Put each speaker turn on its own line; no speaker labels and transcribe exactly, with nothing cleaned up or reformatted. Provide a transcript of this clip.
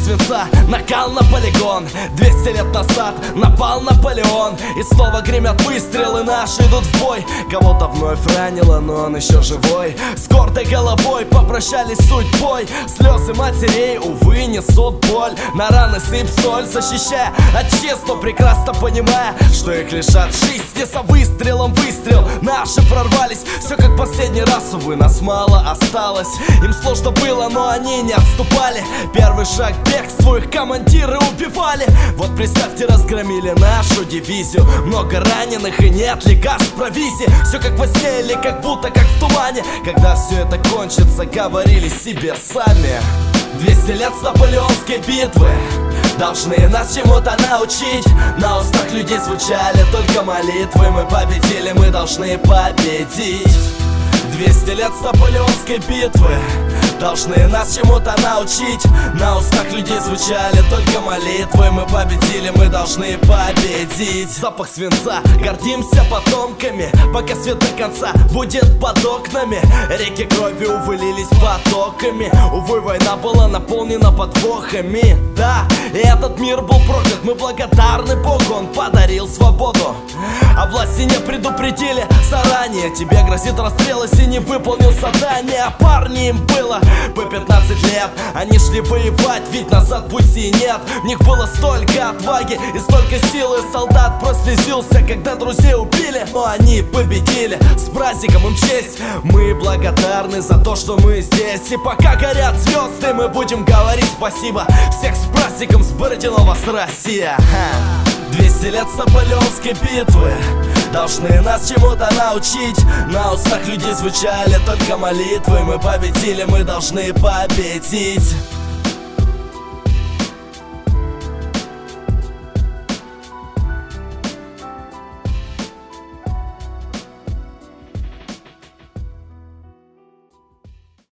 свинца, накал на полигон. Двести лет назад напал Наполеон, и снова гремят выстрелы, наши идут в бой. Кого-то вновь ранило, но он еще живой. С гордой головой попрощались с судьбой. Слезы матерей, увы, несут боль. На раны сыпь соль, защищая отчизну, прекрасно понимая, что их лишат жизни. За выстрелом выстрел, наши прорвались. Все как последний раз, увы, нас мало осталось. Им сложно было, но они не отступали. Первый шаг к бегству, их командиры убивали. Вот представьте, разгромили нашу дивизию. Много раненых и нет лекарств, провизии. Все как во сне или как будто как в тумане. Когда все это кончится, говорили себе сами. Двести лет с наполеонской битвы должны нас чему-то научить. На устах людей звучали только молитвы. Мы победили, мы должны победить. Двести лет с наполеонской битвы должны нас чему-то научить. На устах людей звучали только молитвы. Мы победили, мы должны победить. Запах свинца, гордимся потомками, пока свет до конца будет под окнами. Реки крови увылились потоками. Увы, война была наполнена подвохами. Да, и этот мир был проклят. Мы благодарны Богу, он подарил свободу. А власти не предупредили заранее. Тебе грозит расстрел, если не выполнил задание. А парни им было по пятнадцать лет. Они шли воевать, ведь назад пути нет. В них было столько отваги и столько силы. Солдат прослезился, когда друзей убили. Но они победили, с праздником им честь. Мы благодарны за то, что мы здесь. И пока горят звезды, мы будем говорить спасибо. Всех с праздником, с Бородино, с Россия. Двести лет с наполеонской битвы должны нас чему-то научить. На устах людей звучали только молитвы. Мы победили, мы должны победить.